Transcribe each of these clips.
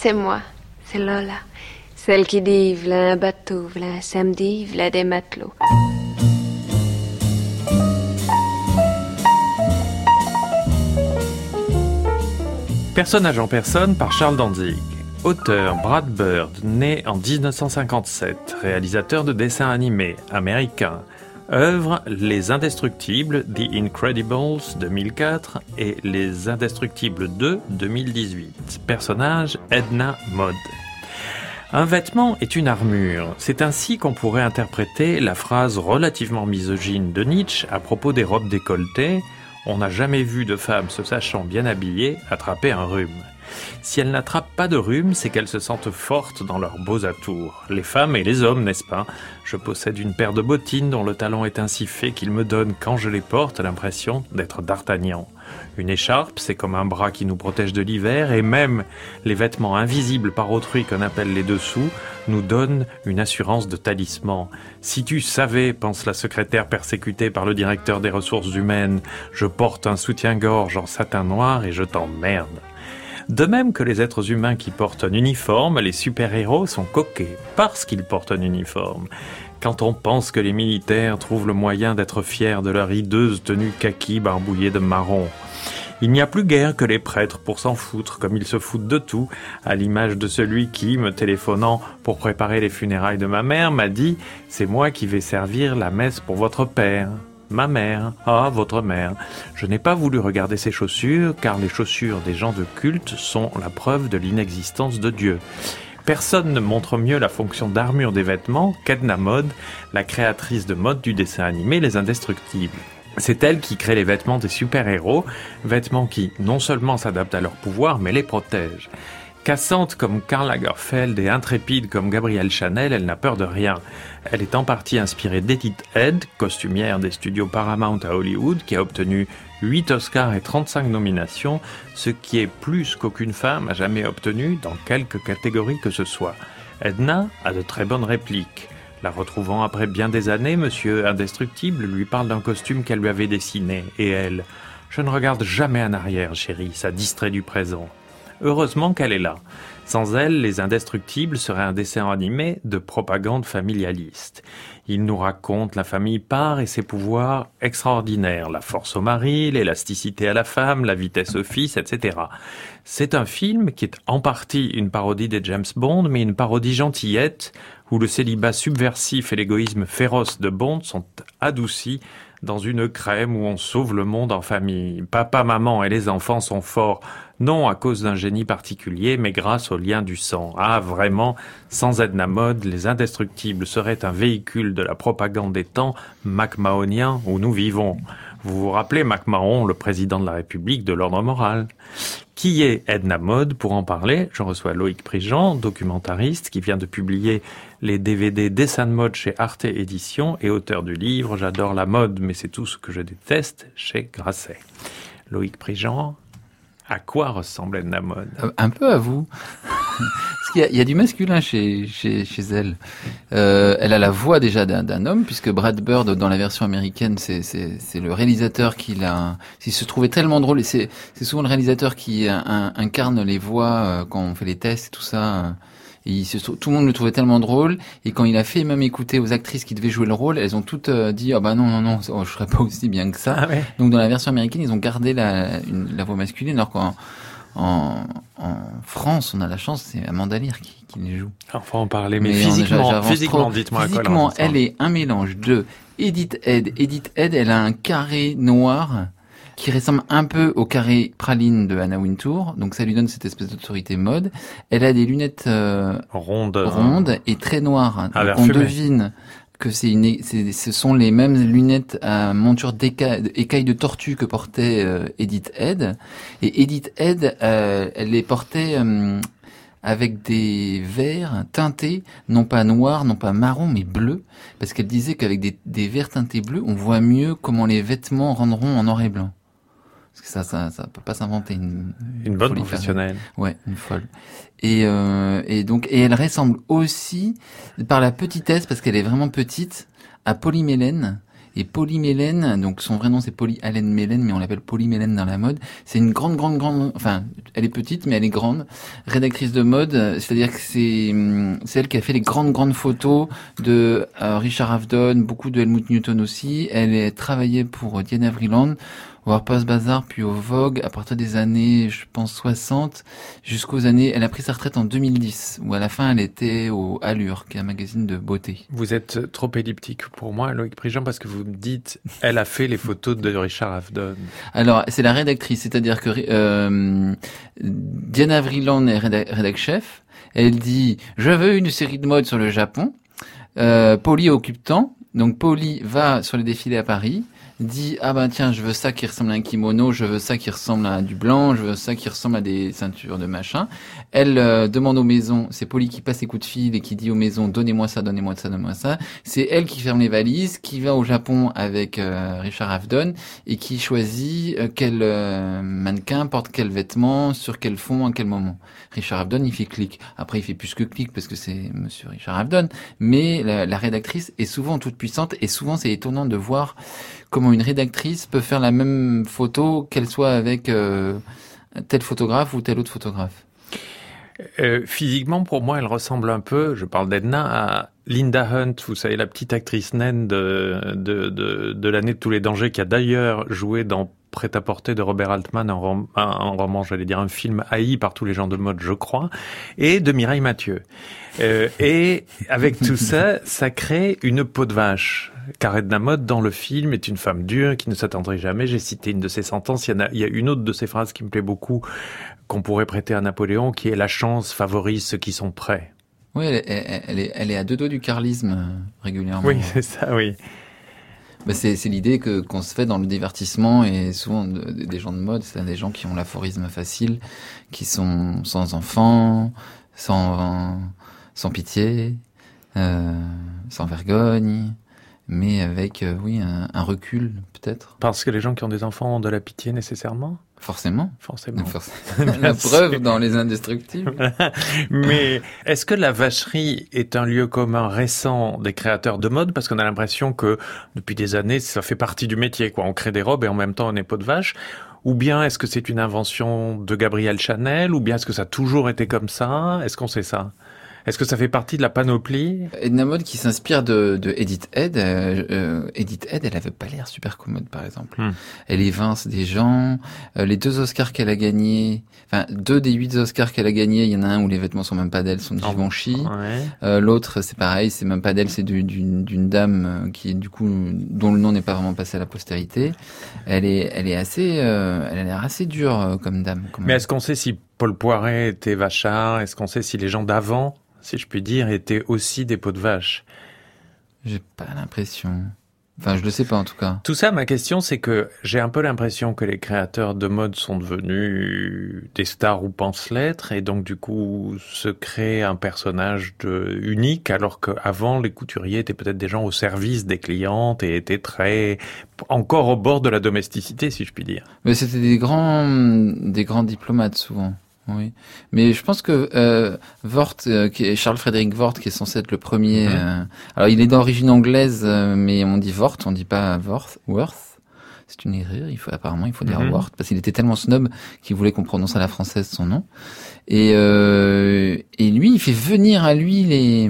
c'est moi, c'est Lola. Celle qui dit v'là un bateau, v'là un samedi, v'là des matelots. Personnage en personne par Charles Danzig. Auteur Brad Bird, né en 1957, réalisateur de dessins animés américain. Œuvre Les Indestructibles, The Incredibles 2004 et Les Indestructibles 2 2018. Personnage Edna Mode. Un vêtement est une armure. C'est ainsi qu'on pourrait interpréter la phrase relativement misogyne de Nietzsche à propos des robes décolletées. On n'a jamais vu de femme se sachant bien habillée attraper un rhume. Si elles n'attrapent pas de rhume, c'est qu'elles se sentent fortes dans leurs beaux atours. Les femmes et les hommes, n'est-ce pas ? Je possède une paire de bottines dont le talon est ainsi fait qu'il me donne, quand je les porte, l'impression d'être d'Artagnan. Une écharpe, c'est comme un bras qui nous protège de l'hiver, et même les vêtements invisibles par autrui qu'on appelle les dessous nous donnent une assurance de talisman. Si tu savais, pense la secrétaire persécutée par le directeur des ressources humaines, je porte un soutien-gorge en satin noir et je t'emmerde. De même que les êtres humains qui portent un uniforme, les super-héros sont coquets parce qu'ils portent un uniforme. Quand on pense que les militaires trouvent le moyen d'être fiers de leur hideuse tenue kaki barbouillée de marron. Il n'y a plus guère que les prêtres pour s'en foutre, comme ils se foutent de tout, à l'image de celui qui, me téléphonant pour préparer les funérailles de ma mère, m'a dit « C'est moi qui vais servir la messe pour votre père ». Ma mère, votre mère. Je n'ai pas voulu regarder ses chaussures, car les chaussures des gens de culte sont la preuve de l'inexistence de Dieu. Personne ne montre mieux la fonction d'armure des vêtements qu'Edna Mode, la créatrice de mode du dessin animé Les Indestructibles. C'est elle qui crée les vêtements des super-héros, vêtements qui non seulement s'adaptent à leur pouvoir, mais les protègent. Cassante comme Karl Lagerfeld et intrépide comme Gabrielle Chanel, elle n'a peur de rien. Elle est en partie inspirée d'Edith Head, costumière des studios Paramount à Hollywood, qui a obtenu 8 Oscars et 35 nominations, ce qui est plus qu'aucune femme a jamais obtenu dans quelque catégorie que ce soit. Edna a de très bonnes répliques. La retrouvant après bien des années, Monsieur Indestructible lui parle d'un costume qu'elle lui avait dessiné, et elle « Je ne regarde jamais en arrière, chérie, ça distrait du présent ». Heureusement qu'elle est là. Sans elle, Les Indestructibles seraient un dessin animé de propagande familialiste. Il nous raconte la famille Parr et ses pouvoirs extraordinaires, la force au mari, l'élasticité à la femme, la vitesse au fils, etc. C'est un film qui est en partie une parodie des James Bond, mais une parodie gentillette, où le célibat subversif et l'égoïsme féroce de Bond sont adoucis dans une crème où on sauve le monde en famille. Papa, maman et les enfants sont forts, non à cause d'un génie particulier, mais grâce au lien du sang. Ah, vraiment, sans Edna Mode, Les Indestructibles seraient un véhicule de la propagande des temps macmahoniens où nous vivons. Vous vous rappelez MacMahon, le président de la République de l'ordre moral. Qui est Edna Mode? Pour en parler, je reçois Loïc Prigent, documentariste, qui vient de publier les DVD Dessins de mode chez Arte Éditions et auteur du livre J'adore la mode, mais c'est tout ce que je déteste chez Grasset. Loïc Prigent, à quoi ressemble Edna Mode? Un peu à vous. Parce qu'il y a du masculin chez elle. Elle a la voix déjà d'un homme, puisque Brad Bird, dans la version américaine, c'est le réalisateur qui l'a... Il se trouvait tellement drôle, et c'est souvent le réalisateur qui incarne les voix quand on fait les tests et tout ça. Et tout le monde le trouvait tellement drôle, et quand il a fait même écouter aux actrices qui devaient jouer le rôle, elles ont toutes dit non, je serais pas aussi bien que ça. Ah ouais. Donc dans la version américaine, ils ont gardé la voix masculine, alors qu'en France, on a la chance, c'est Amanda Lear qui les joue. Enfin, en parler, mais physiquement, dites-moi à quoi elle ressemble. Elle est un mélange de Edith Head. Edith Head, elle a un carré noir qui ressemble un peu au carré praline de Anna Wintour, donc ça lui donne cette espèce d'autorité mode. Elle a des lunettes rondes et très noires. On devine que ce sont les mêmes lunettes à monture écaille de tortue que portait Edith Head. Et Edith Head, elle les portait avec des verres teintés, non pas noirs, non pas marron, mais bleus, parce qu'elle disait qu'avec des verres teintés bleus, on voit mieux comment les vêtements rendront en noir et blanc. Parce que ça peut pas s'inventer une bonne professionnelle. Ouais, une folle. Et elle ressemble aussi par la petitesse, parce qu'elle est vraiment petite, à Polly Mélène. Et Polly Mélène, donc son vrai nom c'est Polly Allen Mélène, mais on l'appelle Polly Mélène dans la mode. C'est une grande, enfin, elle est petite, mais elle est grande, rédactrice de mode. C'est-à-dire que c'est elle qui a fait les grandes photos de Richard Avedon, beaucoup de Helmut Newton aussi. Elle a travaillé pour Diana Vreeland, au Harper's Bazaar, puis au Vogue, à partir des années, je pense, 60, jusqu'aux années... Elle a pris sa retraite en 2010, où à la fin, elle était au Allure, qui est un magazine de beauté. Vous êtes trop elliptique pour moi, Loïc Prigent, parce que vous me dites, elle a fait les photos de Richard Avedon. Alors, c'est la rédactrice, c'est-à-dire que Diana Vreeland est rédac-chef. Elle dit, je veux une série de mode sur le Japon. Polly occupe temps. Donc, Polly va sur les défilés à Paris, dit ah ben tiens, je veux ça qui ressemble à un kimono, je veux ça qui ressemble à du blanc, je veux ça qui ressemble à des ceintures de machin. Elle demande aux maisons, c'est Polly qui passe les coups de fil et qui dit aux maisons donnez-moi ça, donnez-moi ça, donnez-moi ça. C'est elle qui ferme les valises, qui va au Japon avec Richard Avedon et qui choisit quel mannequin porte quel vêtement, sur quel fond, à quel moment. Richard Avedon, il fait clic. Après, il fait plus que clic parce que c'est Monsieur Richard Avedon, mais la rédactrice est souvent toute puissante et souvent c'est étonnant de voir comment une rédactrice peut faire la même photo, qu'elle soit avec tel photographe ou tel autre photographe. Physiquement, pour moi, elle ressemble un peu, je parle d'Edna, à Linda Hunt, vous savez, la petite actrice naine de l'année de tous les dangers, qui a d'ailleurs joué dans Prêt-à-porter de Robert Altman, un roman, j'allais dire un film haï par tous les gens de mode, je crois, et de Mireille Mathieu. Et avec tout ça, ça crée une peau de vache. Car Edna Mode, dans le film, est une femme dure qui ne s'attendrait jamais. J'ai cité une de ses sentences. Il y a une autre de ses phrases qui me plaît beaucoup, qu'on pourrait prêter à Napoléon, qui est « La chance favorise ceux qui sont prêts ». Oui, elle est à deux doigts du carlisme régulièrement. Oui, c'est ça, oui. Ben c'est l'idée qu'on se fait dans le divertissement et souvent des gens de mode, c'est des gens qui ont l'aphorisme facile, qui sont sans enfants, sans pitié, sans vergogne, mais avec un recul peut-être. Parce que les gens qui ont des enfants ont de la pitié nécessairement ? Forcément. La preuve dans Les Indestructibles. Mais est-ce que la vacherie est un lieu commun récent des créateurs de mode? Parce qu'on a l'impression que depuis des années, ça fait partie du métier, quoi. On crée des robes et en même temps on est peau de vache. Ou bien est-ce que c'est une invention de Gabrielle Chanel? Ou bien est-ce que ça a toujours été comme ça? Est-ce qu'on sait ça? Est-ce que ça fait partie de la panoplie? Edna Mode qui s'inspire de Edith Head. Edith Head, elle avait pas l'air super commode, par exemple. Elle évince des gens. Les 2 Oscars qu'elle a gagnés, enfin 2 des 8 Oscars qu'elle a gagnés, il y en a un où les vêtements sont même pas d'elle, sont de Givenchy. Ouais. L'autre, c'est pareil, c'est même pas d'elle, c'est d'une dame qui est du coup dont le nom n'est pas vraiment passé à la postérité. Elle est assez, elle a l'air assez dure comme dame. Mais est-ce qu'on sait si Paul Poiret était vachard? Est-ce qu'on sait si les gens d'avant, si je puis dire, étaient aussi des peaux de vache? J'ai pas l'impression. Enfin, je le sais pas en tout cas. Tout ça, ma question, c'est que j'ai un peu l'impression que les créateurs de mode sont devenus des stars ou pensent l'être, et donc du coup se crée un personnage unique, alors qu'avant les couturiers étaient peut-être des gens au service des clientes et étaient encore au bord de la domesticité, si je puis dire. Mais c'était des grands diplomates souvent. Oui, mais je pense que Vort, qui est Charles Frédéric Vort, qui est censé être le premier. Alors, il est d'origine anglaise, mais on dit Vort, on dit pas Worth. C'est une erreur. Apparemment, il faut dire Wort, parce qu'il était tellement snob qu'il voulait qu'on prononce à la française son nom. Et lui, il fait venir à lui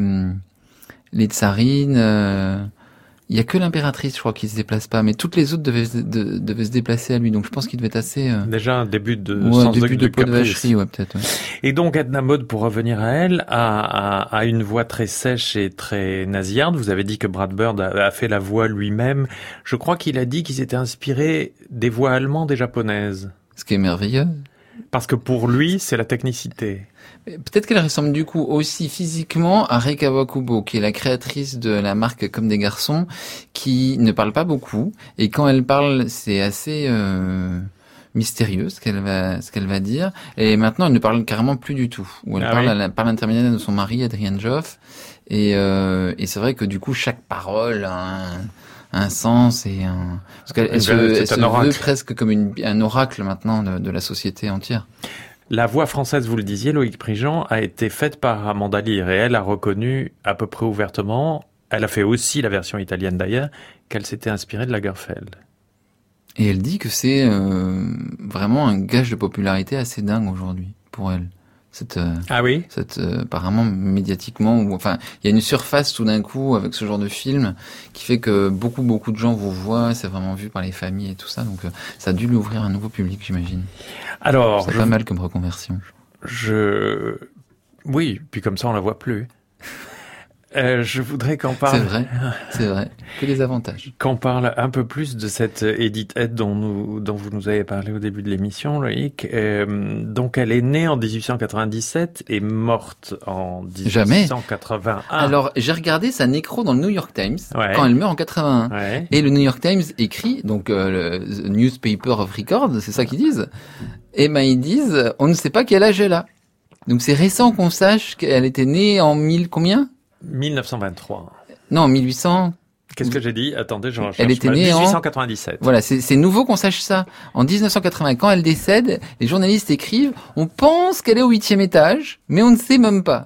les tsarines. Il y a que l'impératrice, je crois, qui se déplace pas, mais toutes les autres devaient se déplacer à lui. Donc je pense qu'il devait être assez déjà un début de début de peau de vacherie, ouais, peut-être. Ouais. Et donc Edna Mode, pour revenir à elle, a une voix très sèche et très nasillarde. Vous avez dit que Brad Bird a fait la voix lui-même. Je crois qu'il a dit qu'il s'était inspiré des voix allemandes et japonaises. Ce qui est merveilleux. Parce que pour lui, c'est la technicité. Peut-être qu'elle ressemble du coup aussi physiquement à Rei Kawakubo, qui est la créatrice de la marque Comme des garçons, qui ne parle pas beaucoup. Et quand elle parle, c'est assez mystérieux ce qu'elle va dire. Et maintenant, elle ne parle carrément plus du tout. Ou elle parle par l'intermédiaire de son mari, Adrian Joff. Et c'est vrai que du coup, chaque parole a un sens et parce qu'elle se veut presque comme un oracle maintenant de la société entière. La voix française, vous le disiez, Loïc Prigent, a été faite par Amanda Lear et elle a reconnu à peu près ouvertement, elle a fait aussi la version italienne d'ailleurs, qu'elle s'était inspirée de Lagerfeld. Et elle dit que c'est vraiment un gage de popularité assez dingue aujourd'hui pour elle. Ah oui? Apparemment médiatiquement, enfin, il y a une surface tout d'un coup avec ce genre de film qui fait que beaucoup de gens vous voient, c'est vraiment vu par les familles et tout ça, donc ça a dû lui ouvrir un nouveau public, j'imagine. Alors, c'est pas mal comme reconversion. Oui, puis comme ça on la voit plus. Je voudrais qu'on parle... C'est vrai. Que des avantages. Qu'on parle un peu plus de cette Edith Head dont vous nous avez parlé au début de l'émission, Loïc. Donc, elle est née en 1897 et morte en 1881. Jamais. Alors, j'ai regardé sa nécro dans le New York Times quand elle meurt en 81. Ouais. Et le New York Times écrit, donc The Newspaper of Record, c'est ça qu'ils disent. Et ben ils disent, on ne sait pas quel âge elle a. Donc c'est récent qu'on sache qu'elle était née en 1923. Non, 1800. Qu'est-ce que j'ai dit? Attendez, je recherche. Elle était née 1897. Voilà, c'est nouveau qu'on sache ça. En 1980, quand elle décède, les journalistes écrivent, on pense qu'elle est au 8e étage, mais on ne sait même pas.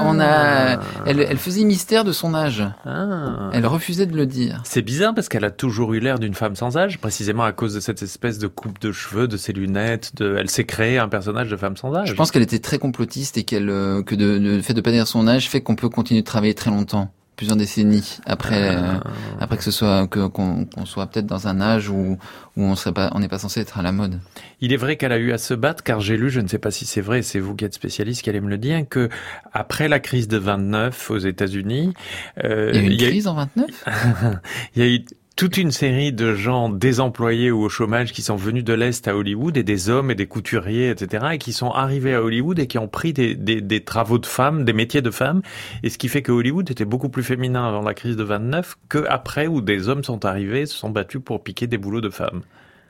Elle faisait mystère de son âge. Elle refusait de le dire. C'est bizarre parce qu'elle a toujours eu l'air d'une femme sans âge, précisément à cause de cette espèce de coupe de cheveux, de ses lunettes, elle s'est créée un personnage de femme sans âge. Je pense qu'elle était très complotiste et que le fait de pas dire son âge fait qu'on peut continuer de travailler très longtemps. Plusieurs décennies après que ce soit qu'on soit peut-être dans un âge où on n'est pas censé être à la mode. Il est vrai qu'elle a eu à se battre, car j'ai lu, je ne sais pas si c'est vrai, c'est vous qui êtes spécialiste qui allez me le dire, que après la crise de 29 aux États-Unis, il y a eu une crise en 29. Il y a eu toute une série de gens désemployés ou au chômage qui sont venus de l'Est à Hollywood, et des hommes et des couturiers, etc., et qui sont arrivés à Hollywood et qui ont pris des travaux de femmes, des métiers de femmes, et ce qui fait que Hollywood était beaucoup plus féminin avant la crise de 29 qu'après, où des hommes sont arrivés, se sont battus pour piquer des boulots de femmes.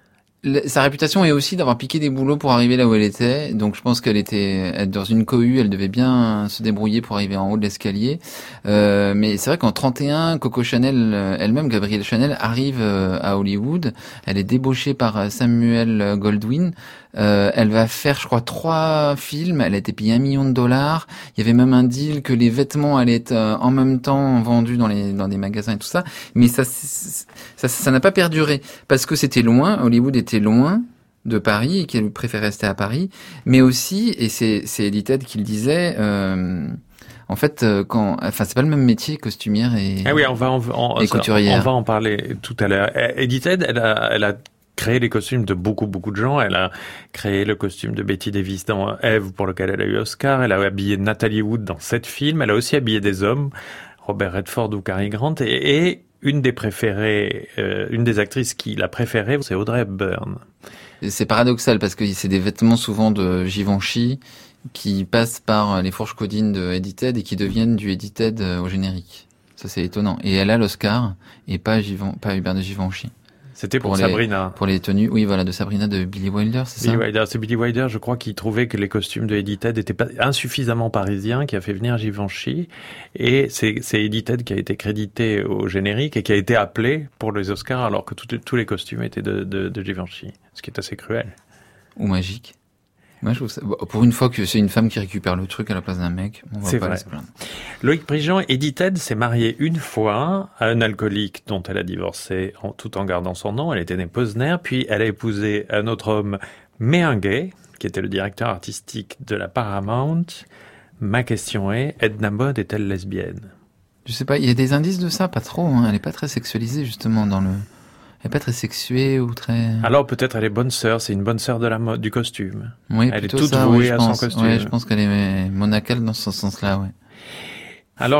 Sa réputation est aussi d'avoir piqué des boulots pour arriver là où elle était. Donc je pense qu'elle était dans une cohue, elle devait bien se débrouiller pour arriver en haut de l'escalier. Mais c'est vrai qu'en 31, Coco Chanel elle-même, Gabrielle Chanel, arrive à Hollywood. Elle est débauchée par Samuel Goldwyn. Elle va faire, je crois, 3 films. Elle a été payée $1 million. Il y avait même un deal que les vêtements allaient être en même temps vendus dans des magasins et tout ça. Mais ça n'a pas perduré parce que c'était loin. Hollywood était loin de Paris et qu'elle préférait rester à Paris. Mais aussi, et c'est Edith Head qui le disait. En fait, c'est pas le même métier, costumière et couturière. On va en parler tout à l'heure. Edith Head, elle a créé les costumes de beaucoup de gens. Elle a créé le costume de Betty Davis dans Eve, pour lequel elle a eu Oscar. Elle a habillé Natalie Wood dans 7 films. Elle a aussi habillé des hommes, Robert Redford ou Cary Grant. Et une des préférées, une des actrices qui l'a préférée, c'est Audrey Hepburn. C'est paradoxal parce que c'est des vêtements souvent de Givenchy qui passent par les fourches codines de Edith Head et qui deviennent du Edith Head au générique. Ça, c'est étonnant. Et elle a l'Oscar et pas Hubert de Givenchy. C'était pour Sabrina. Pour les tenues, oui, voilà, de Sabrina de Billy Wilder, c'est ça? C'est Billy Wilder, je crois, qui trouvait que les costumes de Edith Head étaient pas insuffisamment parisiens, qui a fait venir Givenchy. Et c'est Edith Head qui a été crédité au générique et qui a été appelé pour les Oscars, alors que tous les costumes étaient de Givenchy. Ce qui est assez cruel. Ou magique. Moi, je trouve ça, pour une fois que c'est une femme qui récupère le truc à la place d'un mec, on va pas se plaindre. Loïc Prigent, Edith Head s'est mariée une fois à un alcoolique dont elle a divorcé tout en gardant son nom. Elle était née Posner, puis elle a épousé un autre homme, mais un gay, qui était le directeur artistique de la Paramount. Ma question est, Edna Mode est-elle lesbienne? Je sais pas, il y a des indices de ça, pas trop, hein. Elle est pas très sexualisée, justement, elle est pas très sexuée ou très... Alors peut-être elle est bonne sœur, c'est une bonne sœur de la mode, du costume. Oui, elle est toute vouée à son costume. Oui, je pense qu'elle est monacale dans ce sens-là, ouais. Alors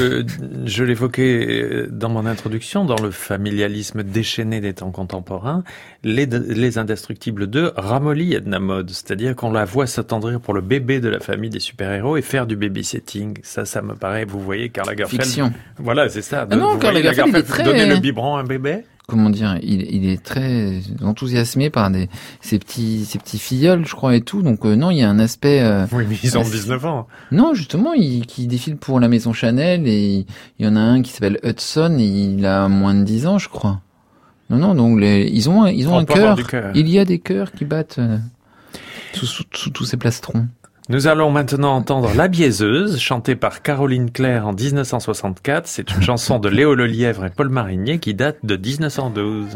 je l'évoquais dans mon introduction, dans le familialisme déchaîné des temps contemporains, les Indestructibles 2 ramollient Edna Mode, c'est-à-dire qu'on la voit s'attendrir pour le bébé de la famille des super-héros et faire du babysitting. Ça me paraît, vous voyez, Karl Lagerfeld. Fiction. Voilà, c'est ça. Non, Karl Lagerfeld, il est très... donner le biberon à un bébé. Comment dire, il est très enthousiasmé par ces petits filleuls, je crois, et tout. Donc non, il y a un aspect... oui, mais ils ont 19 ans. Non, justement, qui défile pour la maison Chanel, et il y en a un qui s'appelle Hudson, et il a moins de 10 ans, je crois. Non, donc ils ont un cœur. Il y a des cœurs qui battent sous tous ces plastrons. Nous allons maintenant entendre La Biaiseuse, chantée par Caroline Claire en 1964. C'est une chanson de Léo Lelièvre et Paul Marinier qui date de 1912.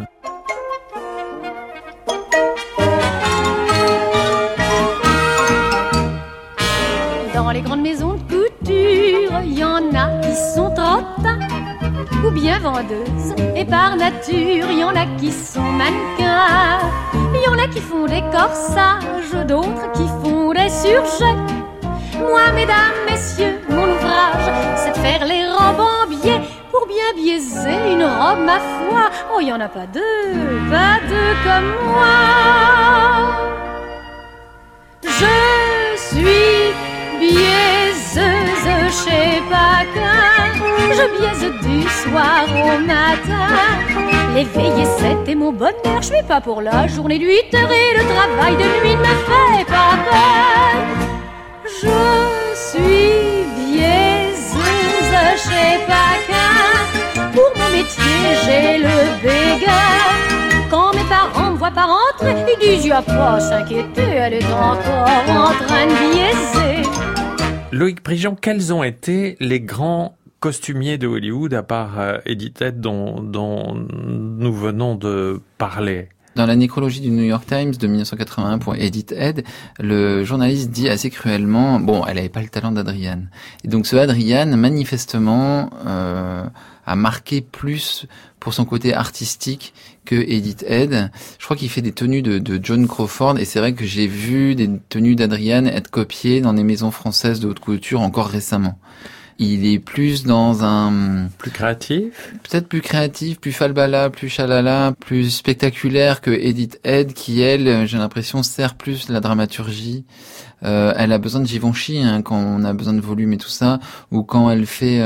Dans les grandes maisons de couture, il y en a qui sont en tas ou bien vendeuses. Et par nature, il y en a qui sont mannequins. Il y en a qui font des corsages, d'autres qui font des surjets. Moi, mesdames, messieurs, mon ouvrage, c'est de faire les robes en biais pour bien biaiser une robe, ma foi. Oh, il n'y en a pas deux comme moi. Je suis biaiseuse chez Paquin, je biaise du soir au matin. Les veillées, c'était mon bonheur, je suis pas pour la journée de 8 heures et le travail de nuit ne me fait pas peur. Je suis biaiseuse chez Paquin, pour mon métier j'ai le béguin. Quand mes parents me voient pas rentrer, ils disent y'a pas à s'inquiéter, elle est encore en train de biaiser. Loïc Prigent, quels ont été les grands costumiers de Hollywood, à part Edith Head dont nous venons de parler? Dans la nécrologie du New York Times de 1981 pour Edith Head, le journaliste dit assez cruellement, bon, elle avait pas le talent d'Adrienne. Et donc ce Adrienne, manifestement, a marqué plus pour son côté artistique que Edith Head. Je crois qu'il fait des tenues de John Crawford, et c'est vrai que j'ai vu des tenues d'Adrienne être copiées dans des maisons françaises de haute couture encore récemment. Il est plus dans un... Plus créatif? Peut-être plus créatif, plus falbala, plus chalala, plus spectaculaire que Edith Head, qui, elle, j'ai l'impression, sert plus la dramaturgie. Elle a besoin de Givenchy, quand on a besoin de volume et tout ça, ou quand elle fait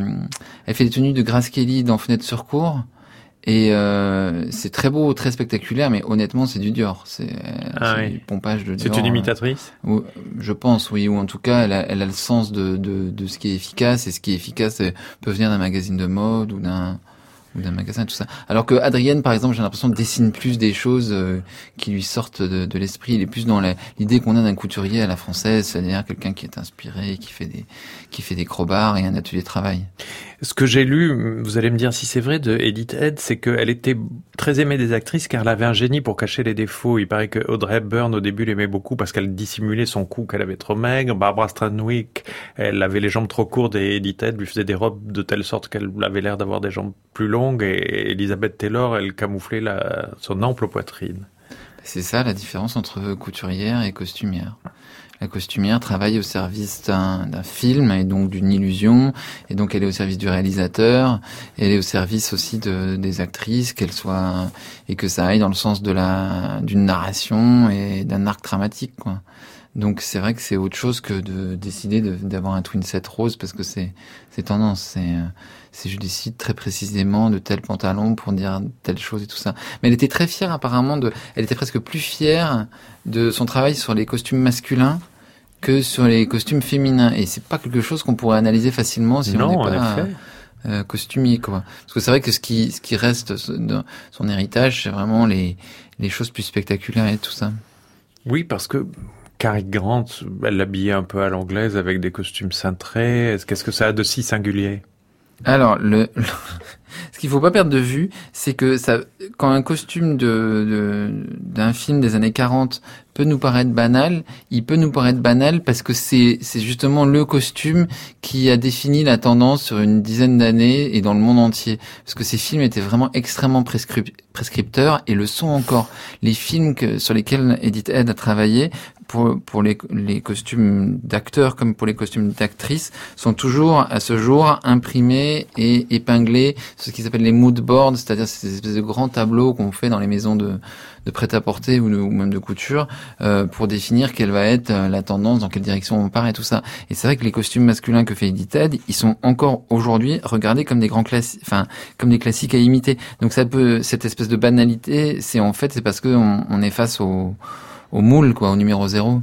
des tenues de Grace Kelly dans Fenêtre sur cour. Et c'est très beau, très spectaculaire, mais honnêtement, c'est du Dior. C'est du pompage de Dior. C'est une imitatrice? Je pense, oui. Ou en tout cas, elle a le sens de ce qui est efficace. Et ce qui est efficace peut venir d'un magazine de mode ou d'un magasin, tout ça. Alors que Adrienne, par exemple, j'ai l'impression dessine plus des choses qui lui sortent de l'esprit. Il est plus dans l'idée qu'on a d'un couturier à la française, c'est-à-dire quelqu'un qui est inspiré, qui fait des crobards et un atelier de travail. Ce que j'ai lu, vous allez me dire si c'est vrai, de Edith Head, c'est qu'elle était très aimée des actrices car elle avait un génie pour cacher les défauts. Il paraît que Audrey Hepburn, au début, l'aimait beaucoup parce qu'elle dissimulait son cou qu'elle avait trop maigre. Barbara Stanwyck, elle avait les jambes trop courtes et Edith Head lui faisait des robes de telle sorte qu'elle avait l'air d'avoir des jambes plus longues, et Elizabeth Taylor, elle camouflait son ample poitrine. C'est ça la différence entre couturière et costumière. La costumière travaille au service d'un film et donc d'une illusion, et donc elle est au service du réalisateur, elle est au service aussi des actrices, et que ça aille dans le sens d'une narration et d'un arc dramatique, quoi. Donc c'est vrai que c'est autre chose que de décider d'avoir un twin set rose parce que c'est tendance, c'est je décide très précisément de tel pantalon pour dire telle chose et tout ça. Mais elle était très fière apparemment elle était presque plus fière de son travail sur les costumes masculins que sur les costumes féminins, et c'est pas quelque chose qu'on pourrait analyser facilement si on n'est pas costumier, quoi. Parce que c'est vrai que ce qui reste de son héritage, c'est vraiment les choses plus spectaculaires et tout ça. Oui, parce que Cary Grant, elle l'habillait un peu à l'anglaise avec des costumes cintrés. Qu'est-ce que ça a de si singulier? Alors, ce qu'il faut pas perdre de vue, c'est que quand un costume d'un film des années 40 peut nous paraître banal, il peut nous paraître banal parce que c'est justement le costume qui a défini la tendance sur une dizaine d'années et dans le monde entier. Parce que ces films étaient vraiment extrêmement prescripteurs et le sont encore. Les films sur lesquels Edith Head a travaillé, pour les costumes d'acteurs comme pour les costumes d'actrices, sont toujours à ce jour imprimés et épinglés sur ce qui s'appelle les mood boards, c'est-à-dire ces espèces de grands tableaux qu'on fait dans les maisons de prêt-à-porter ou même de couture pour définir quelle va être la tendance, dans quelle direction on part et tout ça. Et c'est vrai que les costumes masculins que fait Edith Head, ils sont encore aujourd'hui regardés comme des comme des classiques à imiter. Donc cette espèce de banalité, c'est parce que on est face au moule, quoi, au numéro 0.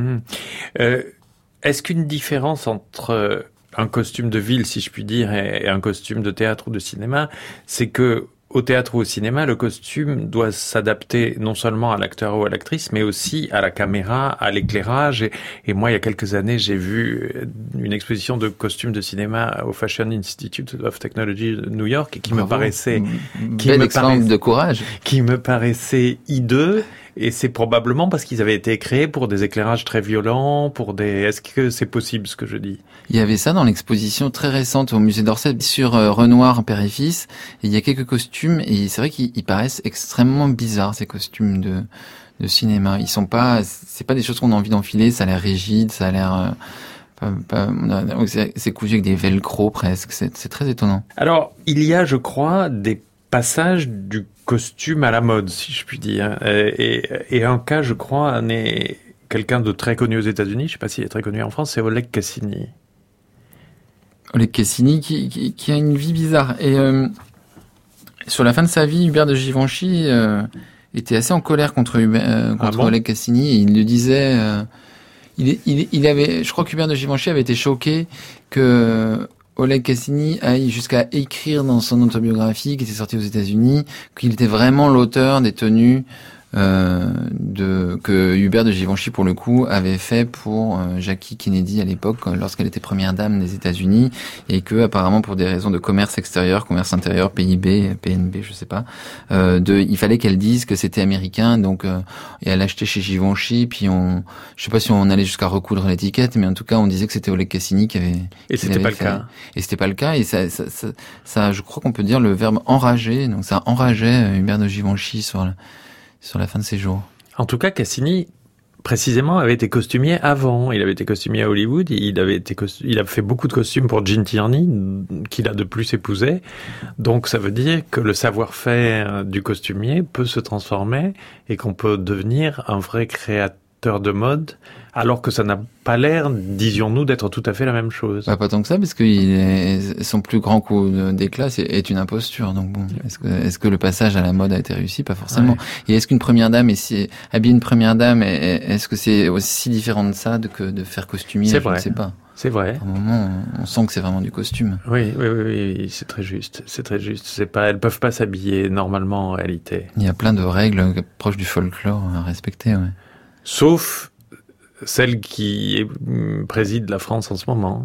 Est-ce qu'une différence entre un costume de ville, si je puis dire, et un costume de théâtre ou de cinéma, c'est que au théâtre ou au cinéma, le costume doit s'adapter non seulement à l'acteur ou à l'actrice, mais aussi à la caméra, à l'éclairage. Et moi, il y a quelques années, j'ai vu une exposition de costumes de cinéma au Fashion Institute of Technology de New York, et qui me paraissait... Bel exemple de courage. Qui me paraissait hideux. Et c'est probablement parce qu'ils avaient été créés pour des éclairages très violents, pour des... Est-ce que c'est possible, ce que je dis? Il y avait ça dans l'exposition très récente au musée d'Orsay sur Renoir, père et fils. Et il y a quelques costumes, et c'est vrai qu'ils paraissent extrêmement bizarres, ces costumes de cinéma. Ils sont pas... C'est pas des choses qu'on a envie d'enfiler, ça a l'air rigide, ça a l'air... c'est cousu avec des velcro presque, c'est très étonnant. Alors, il y a, je crois, des passages du costume à la mode, si je puis dire. Et un cas, je crois, est quelqu'un de très connu aux États-Unis, je sais pas s'il est très connu en France, c'est Oleg Cassini. Oleg Cassini qui a une vie bizarre. Et sur la fin de sa vie, Hubert de Givenchy était assez en colère contre Oleg Cassini, et il le disait... il avait, je crois qu'Hubert de Givenchy avait été choqué que Oleg Cassini aille jusqu'à écrire dans son autobiographie qui était sortie aux États-Unis qu'il était vraiment l'auteur des tenues que Hubert de Givenchy pour le coup avait fait pour Jackie Kennedy à l'époque lorsqu'elle était première dame des États-Unis, et que apparemment pour des raisons de commerce extérieur, commerce intérieur, PIB, PNB, je sais pas, il fallait qu'elle dise que c'était américain, donc et elle achetait chez Givenchy, puis je sais pas si on allait jusqu'à recoudre l'étiquette, mais en tout cas on disait que c'était Oleg Cassini qui avait. Et c'était pas le cas. Et c'était pas le cas, et ça, je crois qu'on peut dire le verbe enrager, donc ça enrageait Hubert de Givenchy sur la fin de ses jours. En tout cas, Cassini, précisément, avait été costumier avant. Il avait été costumier à Hollywood. Il a fait beaucoup de costumes pour Gene Tierney, qu'il a de plus épousé. Donc, ça veut dire que le savoir-faire du costumier peut se transformer et qu'on peut devenir un vrai créateur de mode, alors que ça n'a pas l'air, disions-nous, d'être tout à fait la même chose. Pas tant que ça, parce que son plus grand coup d'éclat est une imposture. Donc bon, est-ce que le passage à la mode a été réussi? Pas forcément. Ouais. Et est-ce qu'une première dame, habiller une première dame, est-ce que c'est aussi différent de ça que de faire costumier? C'est vrai. Je ne sais pas. C'est vrai. À un moment, on sent que c'est vraiment du costume. Oui, c'est très juste. C'est très juste. Elles peuvent pas s'habiller normalement en réalité. Il y a plein de règles proches du folklore à respecter, ouais. Sauf celle qui préside la France en ce moment,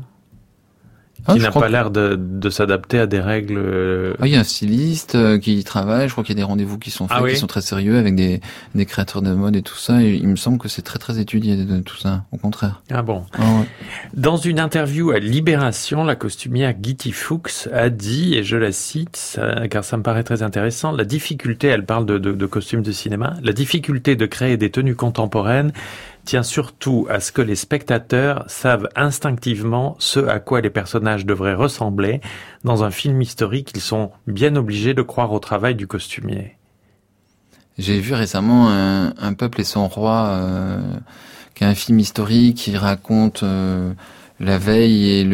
qui n'a pas l'air de s'adapter à des règles... Il y a un styliste qui y travaille, je crois qu'il y a des rendez-vous qui sont faits, qui sont très sérieux, avec des créateurs de mode et tout ça, et il me semble que c'est très très étudié de tout ça, au contraire. Ah bon. Ouais. Dans une interview à Libération, la costumière Guitty Fuchs a dit, et je la cite, car ça me paraît très intéressant, la difficulté, elle parle de costumes de cinéma, la difficulté de créer des tenues contemporaines tient surtout à ce que les spectateurs savent instinctivement ce à quoi les personnages devraient ressembler. Dans un film historique, ils sont bien obligés de croire au travail du costumier. J'ai vu récemment Un peuple et son roi, qui est un film historique qui raconte la veille et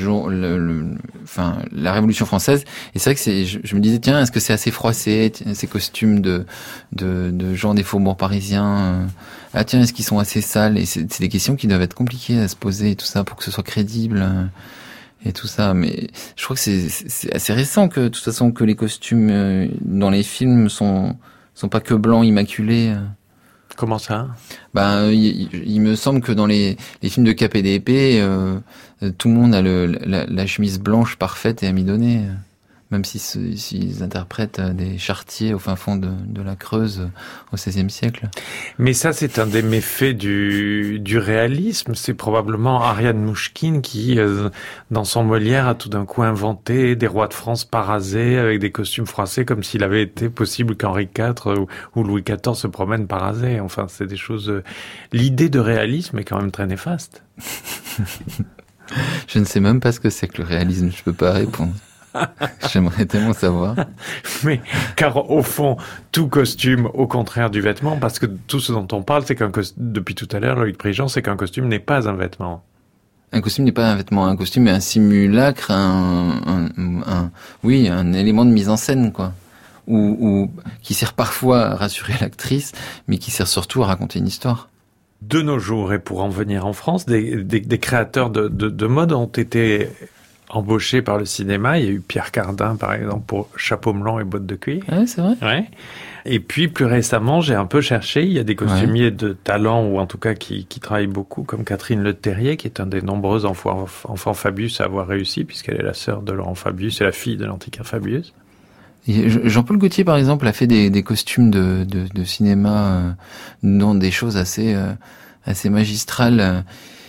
la Révolution française. Et c'est vrai que je me disais, tiens, est-ce que c'est assez froissé, ces costumes de gens des faubourgs parisiens? Ah tiens, est-ce qu'ils sont assez sales? Et c'est des questions qui doivent être compliquées à se poser et tout ça pour que ce soit crédible et tout ça. Mais je crois que c'est assez récent que, de toute façon, que les costumes dans les films sont pas que blancs immaculés. Comment ça? Il me semble que dans les films de KPDP, tout le monde a la chemise blanche parfaite et amidonnée, même s'ils interprètent des charretiers au fin fond de la Creuse au XVIe siècle. Mais ça, c'est un des méfaits du réalisme. C'est probablement Ariane Mouchkine qui, dans son Molière, a tout d'un coup inventé des rois de France parasés avec des costumes froissés, comme s'il avait été possible qu'Henri IV ou Louis XIV se promènent parasés. Enfin, c'est des choses... L'idée de réalisme est quand même très néfaste. Je ne sais même pas ce que c'est que le réalisme. Je peux pas répondre. J'aimerais tellement savoir. Mais, car au fond, tout costume, au contraire du vêtement, parce que tout ce dont on parle, c'est depuis tout à l'heure, Loïc Prigent, c'est qu'un costume n'est pas un vêtement. Un costume n'est pas un vêtement. Un costume est un simulacre, un élément de mise en scène, quoi. Ou qui sert parfois à rassurer l'actrice, mais qui sert surtout à raconter une histoire. De nos jours, et pour en venir en France, des créateurs de mode ont été embauché par le cinéma. Il y a eu Pierre Cardin, par exemple, pour Chapeau melon et bottes de cuir. Ouais, c'est vrai. Ouais. Et puis, plus récemment, j'ai un peu cherché. Il y a des costumiers de talent, ou en tout cas qui travaillent beaucoup, comme Catherine Le Terrier, qui est un des nombreux enfants Fabius à avoir réussi, puisqu'elle est la sœur de Laurent Fabius et la fille de l'antiquaire Fabius. Et Jean-Paul Gaultier, par exemple, a fait des costumes de cinéma dans des choses assez magistrales.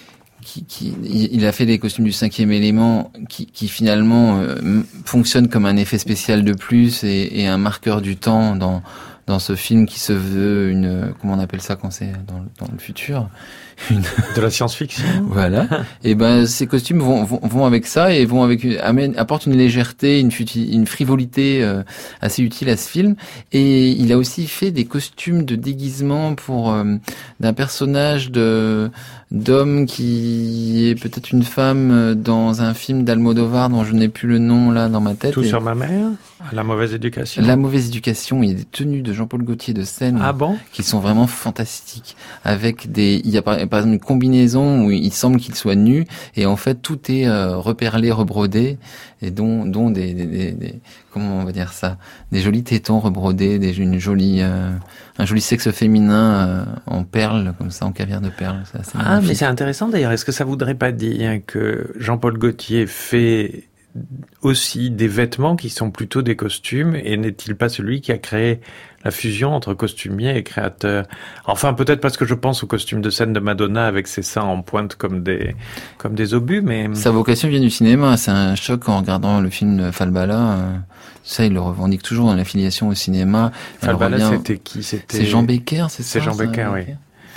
Il a fait des costumes du 5e élément qui finalement fonctionnent comme un effet spécial de plus et un marqueur du temps dans ce film qui se veut comment on appelle ça quand c'est dans le futur? De la science-fiction. Voilà. Et ces costumes vont avec ça et apportent une légèreté, une frivolité assez utile à ce film. Et il a aussi fait des costumes de déguisement pour d'un personnage d'homme qui est peut-être une femme dans un film d'Almodovar dont je n'ai plus le nom là dans ma tête. Tout sur ma mère. La mauvaise éducation. La mauvaise éducation. Il y a des tenues de Jean-Paul Gaultier de scène qui sont vraiment fantastiques. Il y a par exemple une combinaison où il semble qu'il soit nu et en fait tout est reperlé, rebrodé et dont des comment on va dire ça, des jolis tétons rebrodés, un joli sexe féminin en perles comme ça, en caviar de perles. C'est mais c'est intéressant d'ailleurs. Est-ce que ça voudrait pas dire que Jean-Paul Gaultier fait aussi des vêtements qui sont plutôt des costumes, et n'est-il pas celui qui a créé la fusion entre costumier et créateur? Enfin, peut-être parce que je pense au costume de scène de Madonna avec ses seins en pointe comme des obus, mais... Sa vocation vient du cinéma. C'est un choc en regardant le film de Falbala. Ça, il le revendique toujours dans l'affiliation au cinéma. Falbala, c'était qui? C'est Jean Becker, c'est ça? C'est Jean Becker, oui.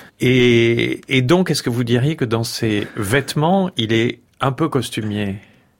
Et donc, est-ce que vous diriez que dans ses vêtements, il est un peu costumier?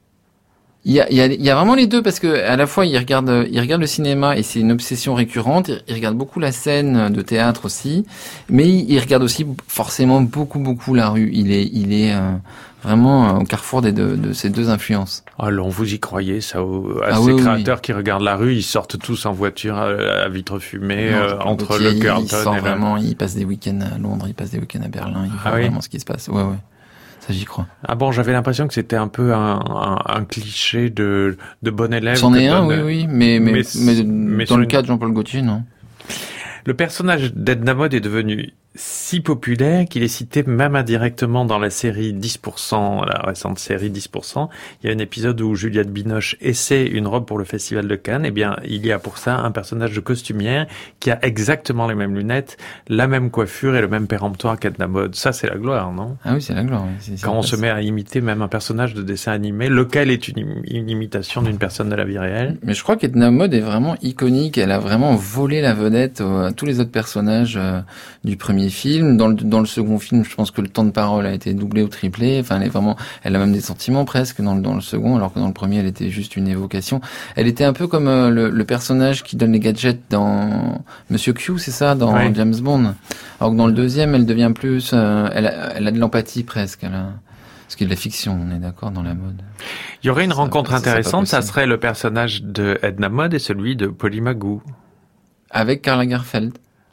Il y a vraiment les deux, parce que à la fois il regarde le cinéma et c'est une obsession récurrente. Il regarde beaucoup la scène de théâtre aussi, mais il regarde aussi forcément beaucoup la rue. Il est vraiment au carrefour de ces deux influences. Alors vous y croyez ça ces créateurs qui regardent la rue, ils sortent tous en voiture à vitre fumée entre le Carlton et il passe des week-ends à Londres, il passe des week-ends à Berlin, il voit vraiment ce qui se passe. Ouais. Ça, j'y crois. Ah bon, j'avais l'impression que c'était un peu un cliché de bon élève. C'en est un, oui, mais dans le cas de Jean-Paul Gaultier, non. Le personnage d'Edna Mode est devenu si populaire qu'il est cité même indirectement dans la série 10%, la récente série 10%. Il y a un épisode où Juliette Binoche essaie une robe pour le Festival de Cannes. Eh bien, il y a pour ça un personnage de costumière qui a exactement les mêmes lunettes, la même coiffure et le même péremptoire qu'Edna Mode. Ça, c'est la gloire, non? Ah oui, c'est la gloire. Oui. Quand on se met à imiter même un personnage de dessin animé, lequel est une imitation d'une personne de la vie réelle. Mais je crois qu'Edna Mode est vraiment iconique. Elle a vraiment volé la vedette à tous les autres personnages du premier film. Dans le second film, je pense que le temps de parole a été doublé ou triplé. Enfin, elle a même des sentiments presque dans le second, alors que dans le premier, elle était juste une évocation. Elle était un peu comme le personnage qui donne les gadgets dans Monsieur Q, c'est ça, dans James Bond. Alors que dans le deuxième, elle devient plus, elle a de l'empathie presque. Parce qu'il y a de la fiction, on est d'accord, dans la mode. Il y aurait une rencontre intéressante, ça serait le personnage de Edna Mode et celui de Polly Magoo. Avec Karl Lagerfeld.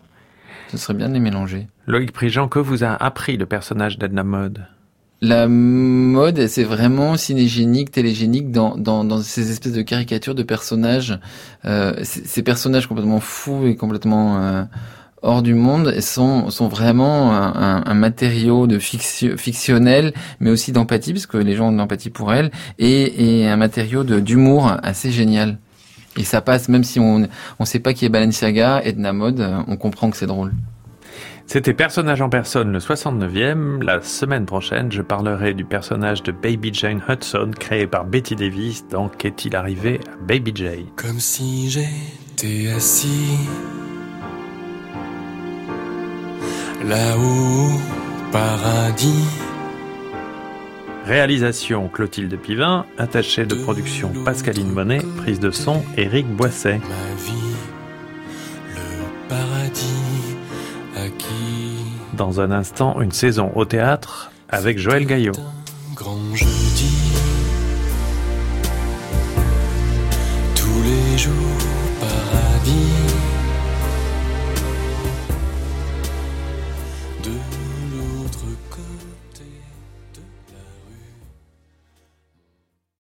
Ce serait bien de les mélanger. Loïc Prigent, que vous a appris le personnage d'Edna Mode? La mode, c'est vraiment cinégénique, télégénique dans ces espèces de caricatures de personnages. Ces personnages complètement fous et complètement hors du monde sont vraiment un matériau de fictionnel, mais aussi d'empathie, parce que les gens ont de l'empathie pour elles, et un matériau d'humour assez génial. Et ça passe, même si on sait pas qui est Balenciaga, Edna Mode, on comprend que c'est drôle. C'était Personnage en personne, le 69e. La semaine prochaine, je parlerai du personnage de Baby Jane Hudson, créé par Betty Davis dans Qu'est-il arrivé à Baby Jane? Comme si j'étais assis là-haut au paradis. Réalisation Clotilde Pivin, attachée de production Pascaline Monet, prise de son Éric Boisset. Ma vie, le paradis acquis. Dans un instant, une saison au théâtre avec Joël Gaillot. Grand jeudi, tous les jours.